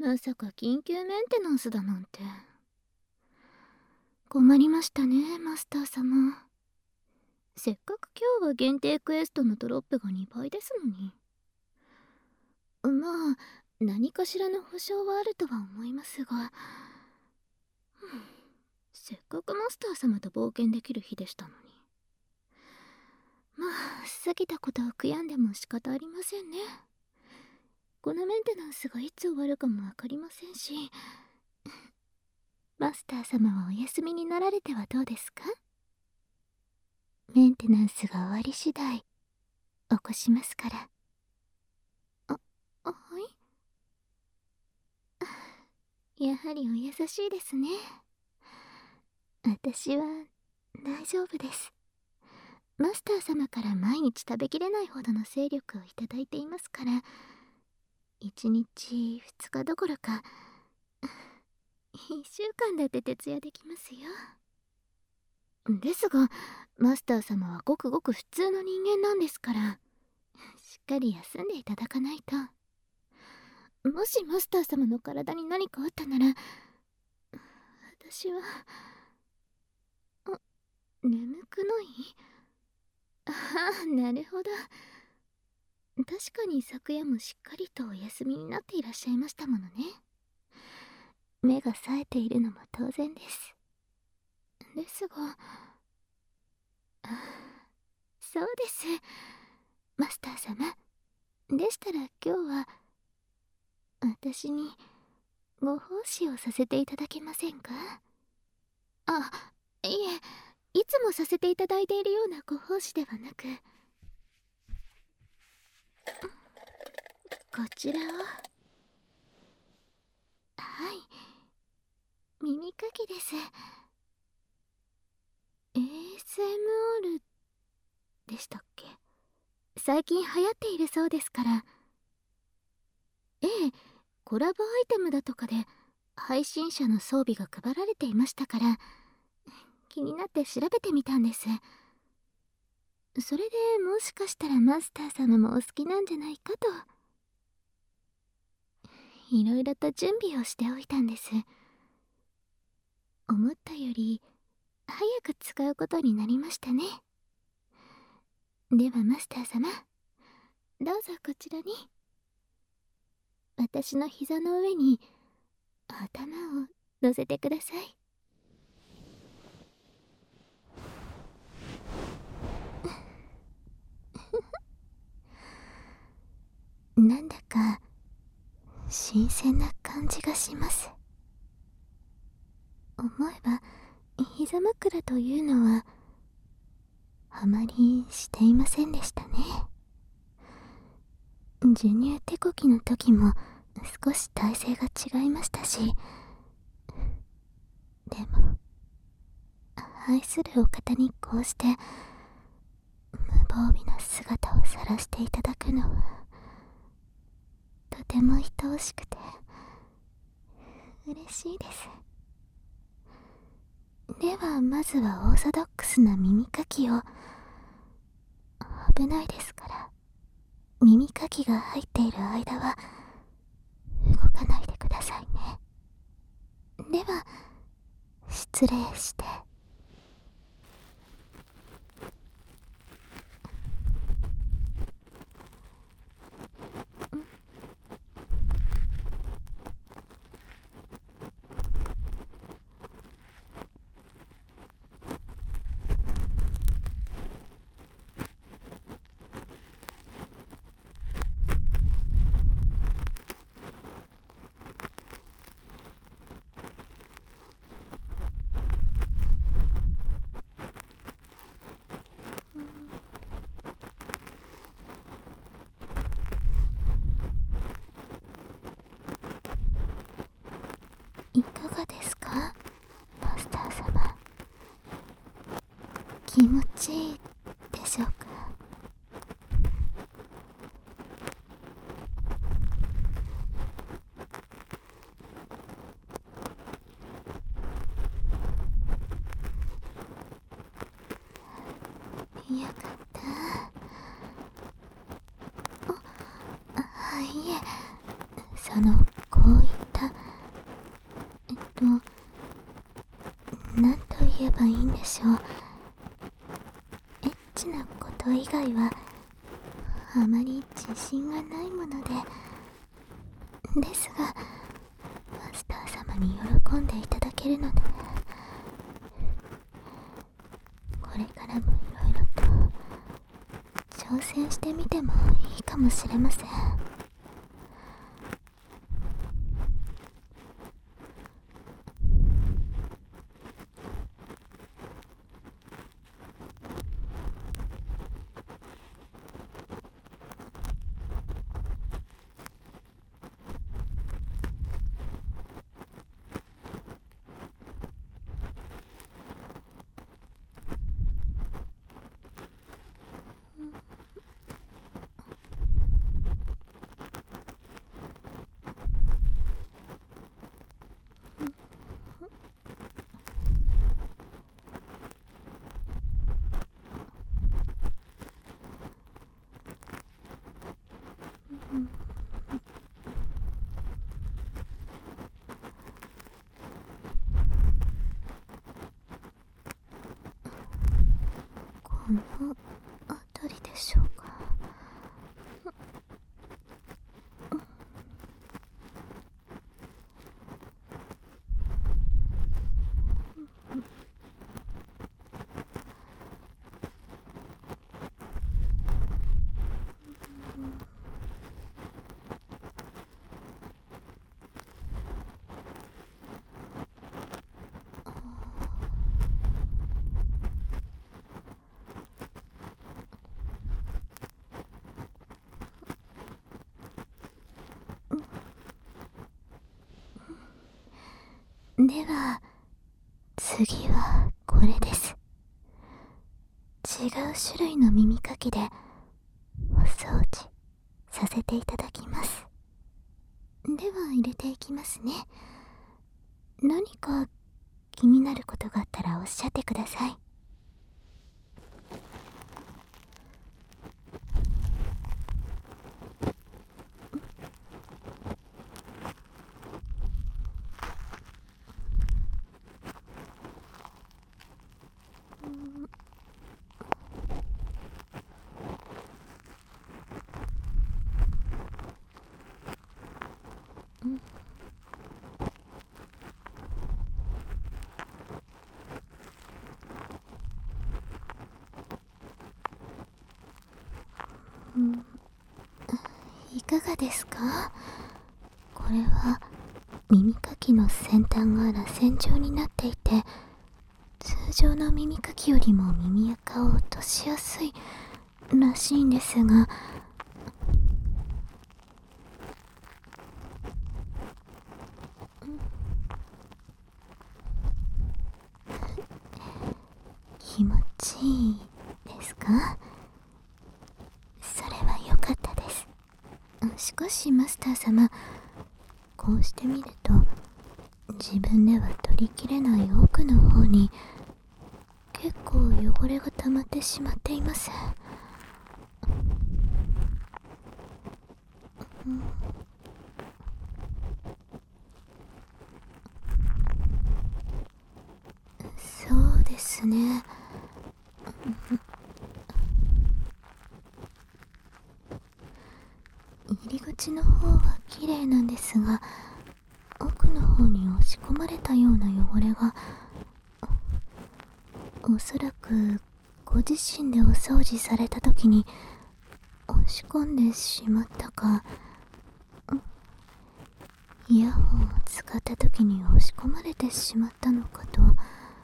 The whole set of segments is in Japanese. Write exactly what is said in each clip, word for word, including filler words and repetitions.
まさか緊急メンテナンスだなんて。困りましたね、マスター様。せっかく今日は限定クエストのドロップがにばいですのに。まあ何かしらの保証はあるとは思いますが、せっかくマスター様と冒険できる日でしたのに。まあ過ぎたことを悔やんでも仕方ありませんね。このメンテナンスがいつ終わるかも分かりませんし。マスター様はお休みになられてはどうですか？メンテナンスが終わり次第起こしますから。あ、はい。やはりお優しいですね。私は大丈夫です。マスター様から毎日食べきれないほどの精力をいただいていますから、いちにちふつかどころかいっしゅうかんだって徹夜できますよ。ですがマスター様はごくごく普通の人間なんですから、しっかり休んでいただかないと。もしマスター様の体に何かあったなら、私はあ眠くない？ああ、なるほど。確かに昨夜もしっかりとお休みになっていらっしゃいましたものね。目が冴えているのも当然です。ですが、あ、そうです。マスター様、でしたら今日は私にご奉仕をさせていただけませんか？あ、いえ、いつもさせていただいているようなご奉仕ではなく、こちらを。はい、耳かきです。 エーエスエムアール でしたっけ？最近流行っているそうですから。ええ、コラボアイテムだとかで配信者の装備が配られていましたから、気になって調べてみたんです。それでもしかしたらマスター様もお好きなんじゃないかと、いろいろと準備をしておいたんです。思ったより早く使うことになりましたね。ではマスター様、どうぞこちらに。私の膝の上に頭を乗せてください。なんだか新鮮な感じがします。思えば膝枕というのはあまりしていませんでしたね。授乳手こきの時も少し体勢が違いましたし、でも愛するお方にこうして無防備な姿を晒していただくのはとても愛おしくて嬉しいです。ではまずはオーソドックスな耳かきを。危ないですから、耳かきが入っている間は動かないでくださいね。では失礼して。いかがですか、マスター様。気持ちいいでしょうか？よかった。あ、あ、いえ、そのこういったあまり自信がないもので、ですがマスター様に喜んでいただけるので、これからもいろいろと挑戦してみてもいいかもしれません。この辺りでしょうか。では次はこれです。違う種類の耳かきでお掃除させていただきます。では入れていきますね。何か気になることがあったらおっしゃってください。うん、いかがですか？これは耳かきの先端が螺旋状になっていて、通常の耳かきよりも耳垢を落としやすいらしいんですが、気持ちいいですか？それは良かったです。しかしマスター様、こうしてみると自分では取りきれない奥の方に結構汚れが溜まってしまっています。うん、そうですね。入り口の方は綺麗なんですが、奥の方に押し込まれたような汚れが、おそらくご自身でお掃除された時に押し込んでしまったか、イヤホンを使った時に押し込まれてしまったのかと、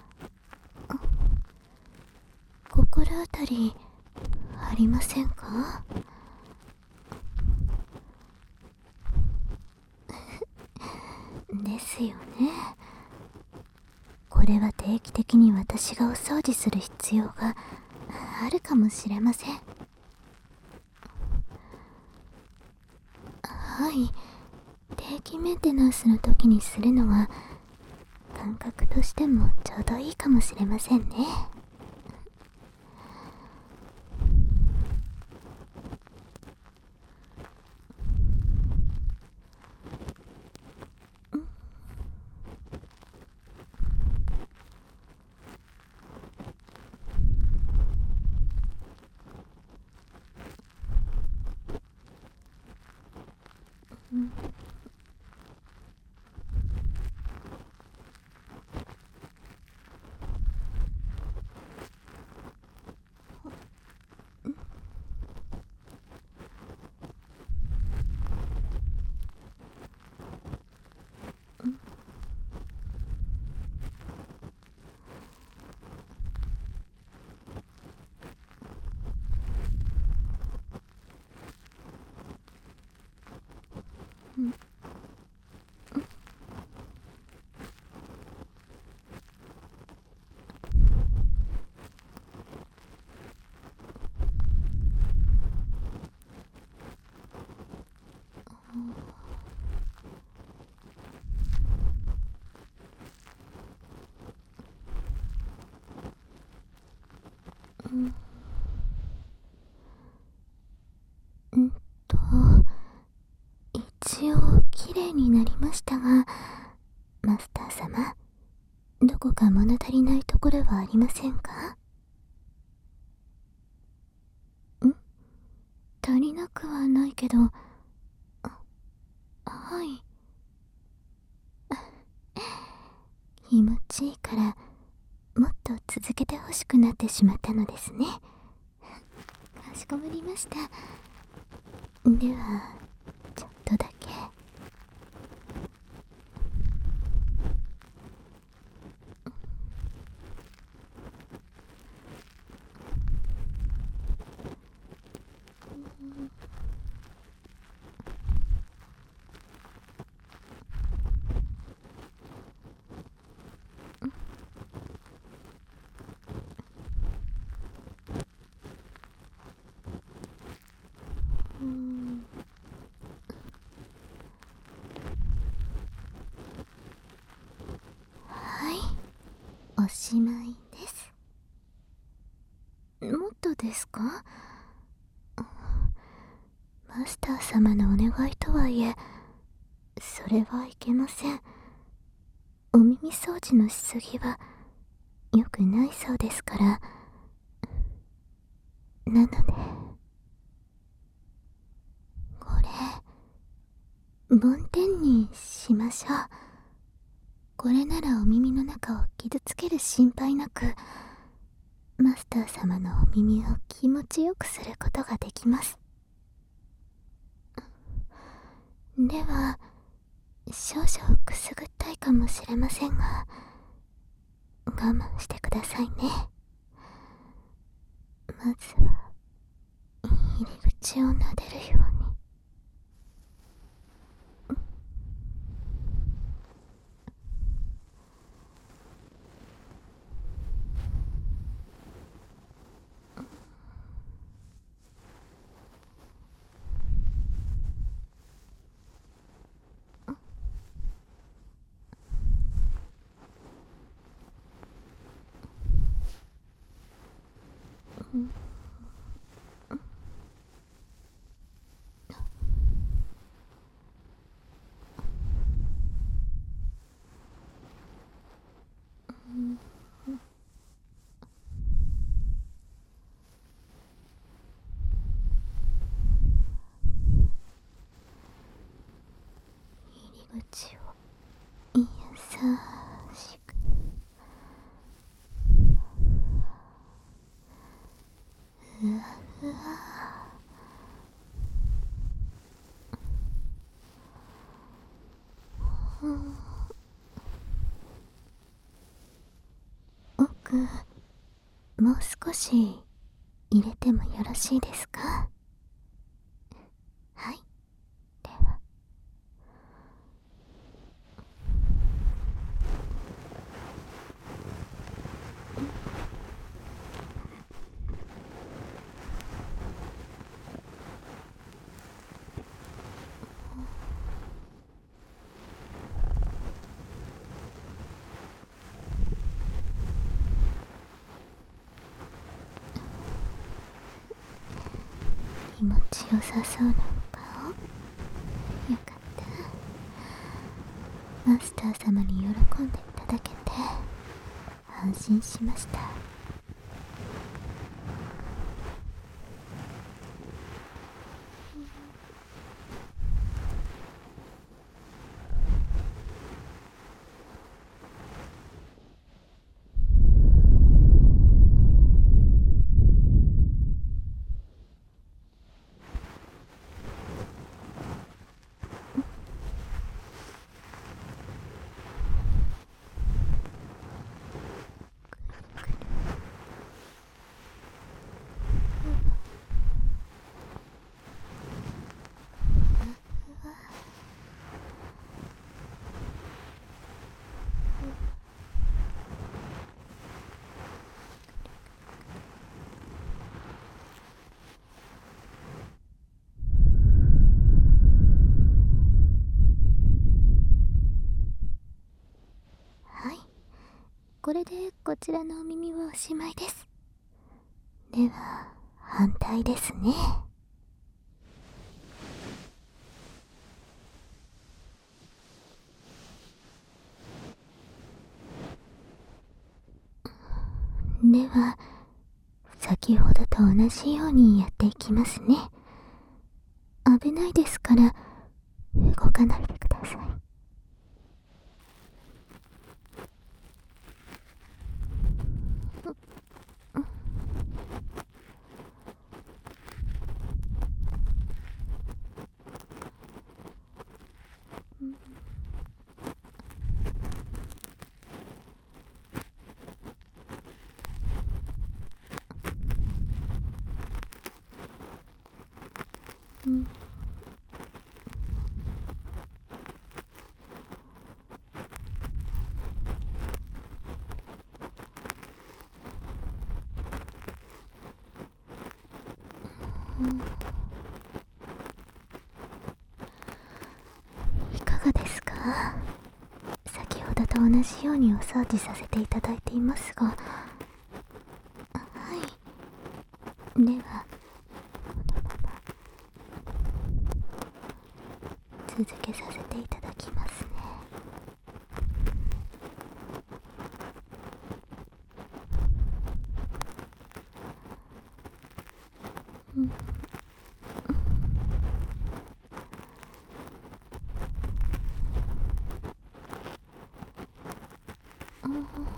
心当たりありませんか？ですよね。これは定期的に私がお掃除する必要があるかもしれません。はい、定期メンテナンスの時にするのは感覚としてもちょうどいいかもしれませんね。 うん。うんと一応きれいになりましたが、マスター様、どこか物足りないところはありませんか？ん？足りなくはないけど、はい。気持ちいいからもっと続けてほしくなってしまったのですね。かしこまりました。ではちょっとだけ。うん。はい、おしまいです。もっとですか？マスター様のお願いとはいえ、それはいけません。お耳掃除のしすぎは良くないそうですから。なのでこれ梵天にしましょう。これならお耳の中を傷つける心配なく、マスター様のお耳を気持ちよくすることができます。では少々くすぐったいかもしれませんが、我慢してくださいね。まずは入り口を撫でるように。うん。入り口を優しく。うわうわ。うん。奥、もう少し入れてもよろしいですか？はい、では。気持ちよさそうな顔。よかった。マスター様に喜んでいただけて安心しました。 こちらのお耳はおしまいです。では反対ですね。では先ほどと同じようにやっていきますね。危ないですから動かないでください。うん。いかがですか？先ほどと同じようにお掃除させていただいていますが、はい。ではこのまま続けさせていただきますね。うん。あ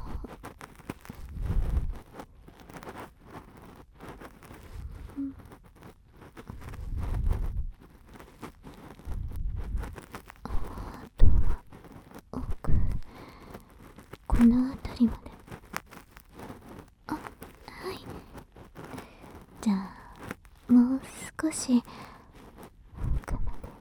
うんあとは奥、この辺りまで。あ、はい。じゃあもう少し奥まで。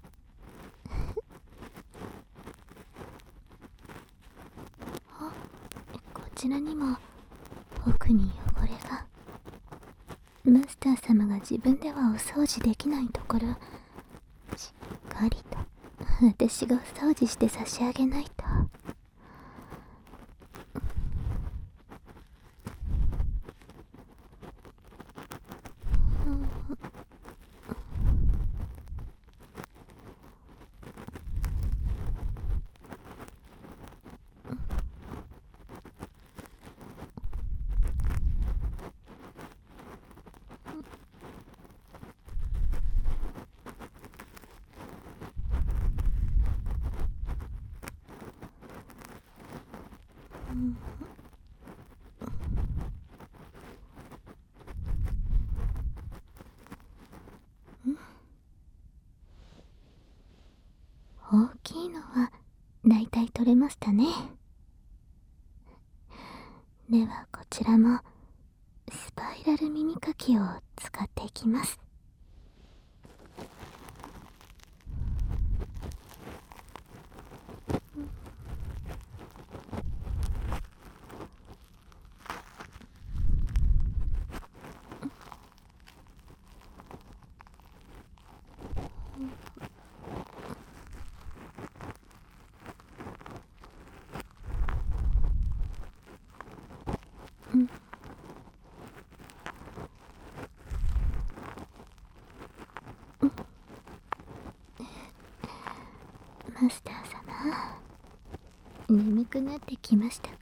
あ、こちらにも奥に汚れが。マスター様が自分ではお掃除できないところ、しっかりと私がお掃除して差し上げないと。大きいのはだいたい取れましたね。ではこちらもスパイラル耳かきを使っていきます。うん。マスター様、眠くなってきましたか？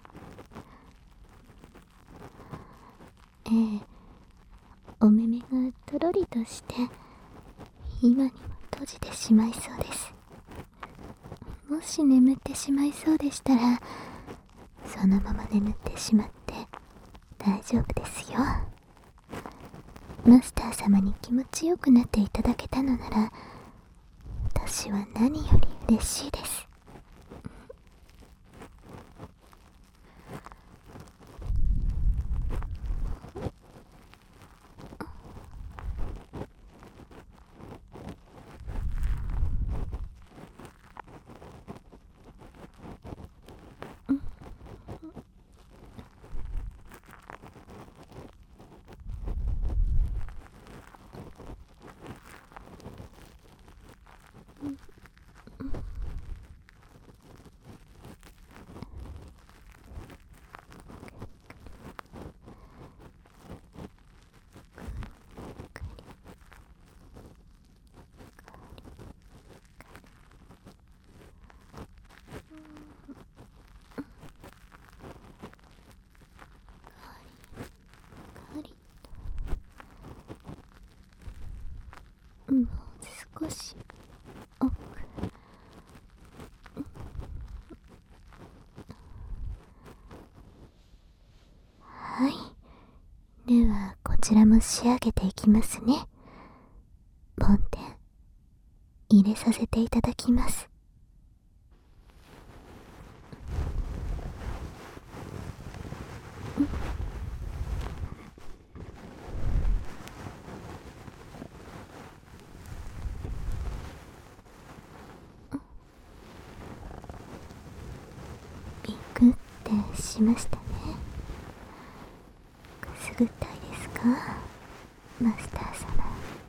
ええ、お目目がとろりとして今にも閉じてしまいそうです。もし眠ってしまいそうでしたらそのまま眠ってしまって大丈夫ですよ。マスター様に気持ちよくなっていただけたのなら私は何より嬉しいです。 少し奥。はい、ではこちらも仕上げていきますね。梵天入れさせていただきます。ビクってしましたね。くすぐったいですか、マスター様。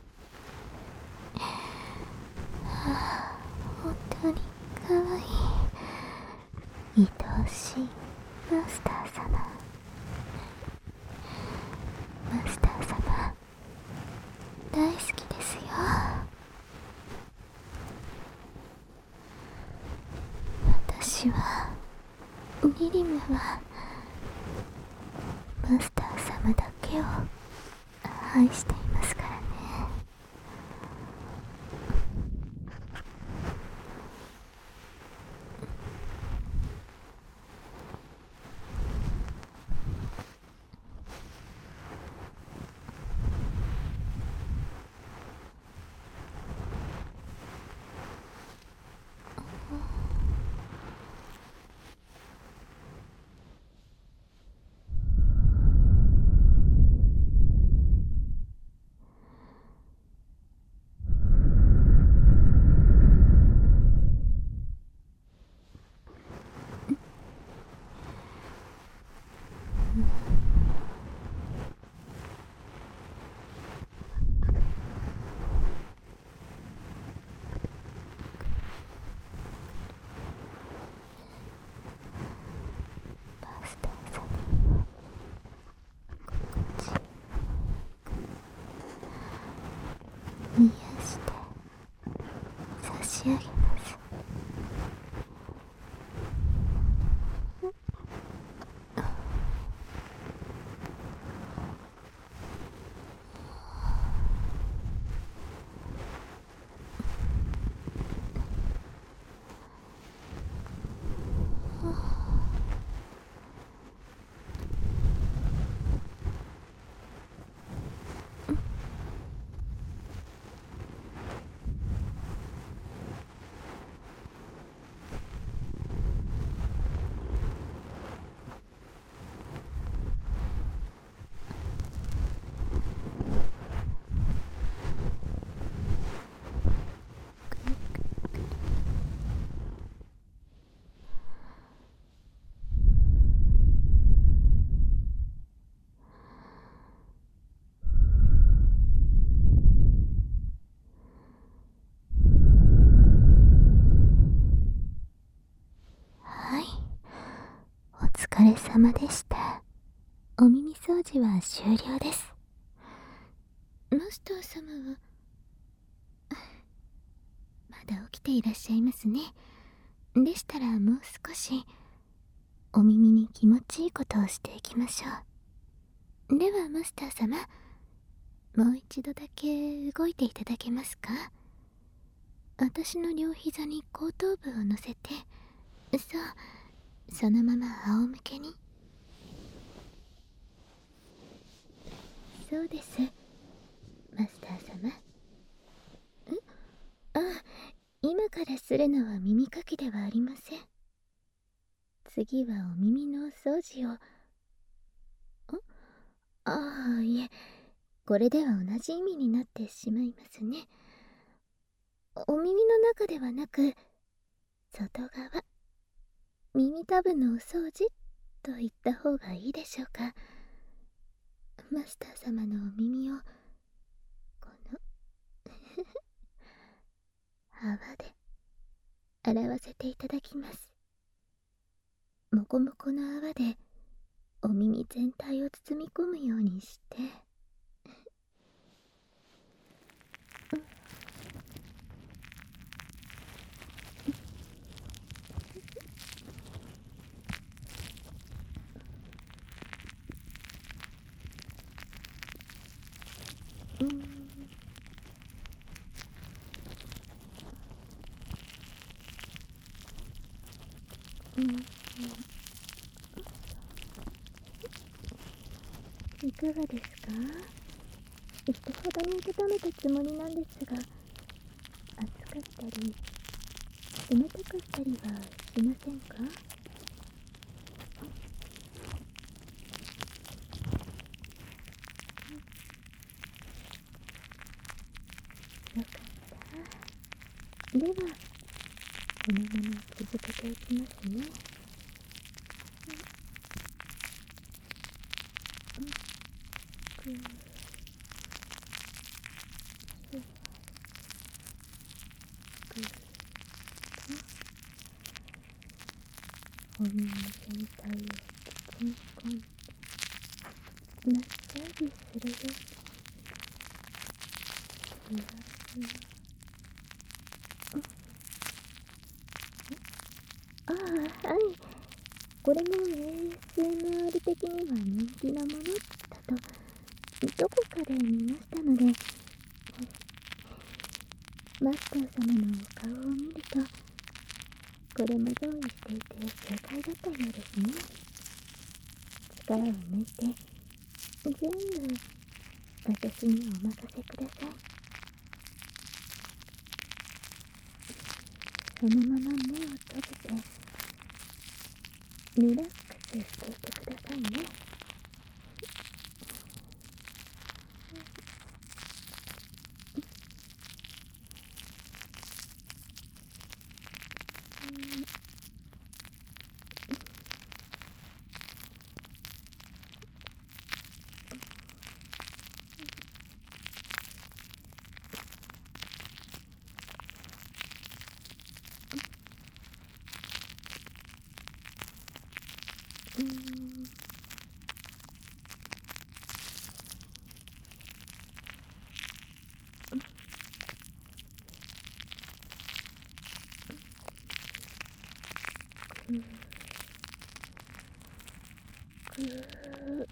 はあ、本当にかわいい、愛おしいマスター様。マスター様大好きですよ。私はリリムはマスター様だけを愛していますからね。マスター様、癒して差し上げます。はい、お疲れ様でした。お耳掃除は終了です。マスター様はまだ起きていらっしゃいますね。でしたらもう少しお耳に気持ちいいことをしていきましょう。ではマスター様、もう一度だけ動いていただけますか。私の両膝に後頭部を乗せて、そう、そのまま仰向けに。そうです、マスター様。んあ、今からするのは耳かきではありません。次はお耳のお掃除を。んああ、いえ、これでは同じ意味になってしまいますね。お耳の中ではなく、外側、耳たぶのお掃除と言った方がいいでしょうか。マスター様のお耳をこの泡で洗わせていただきます。もこもこの泡でお耳全体を包み込むようにしてうん、 うん、いかがですか？人肌に温めたつもりなんですが、暑かったり冷たかったりはしませんか？よかった。ではこのまま続けていきますね。くーぐーと骨の全体を包み込んでマッサージするように。ふわふわ。ああ、はい。これも エーエスエムアール 的には人気なものだとどこかで見ましたので、マスター様のお顔を見るとこれも用意していて正解だったようですね。力を抜いて全部私にお任せください。そのまま目を閉じてリラックスしていてくださいね。うーんくーくー。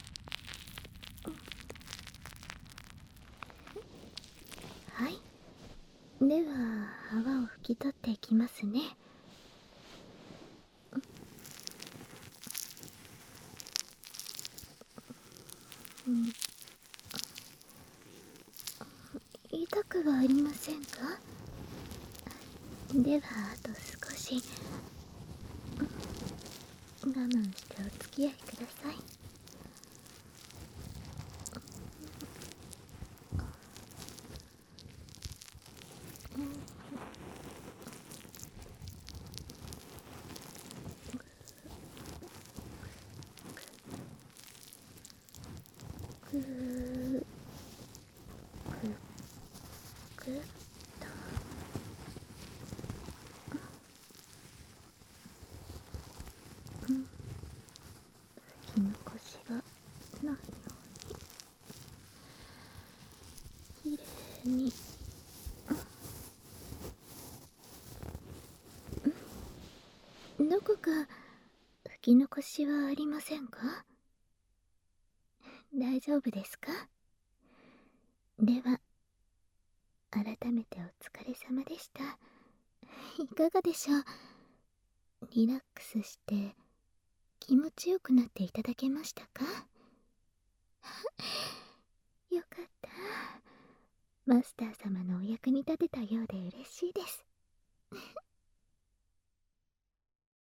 はい。では泡を拭き取っていきますね。うん、痛くはありませんか？ではあと少し我慢してお付き合いください。ぐーぐぐっと。うん、拭き残しがないようにきれいに。どこか拭き残しはありませんか？大丈夫ですか？では改めてお疲れ様でした。いかがでしょう？リラックスして気持ちよくなっていただけましたか？よかった。マスター様のお役に立てたようで嬉しいです。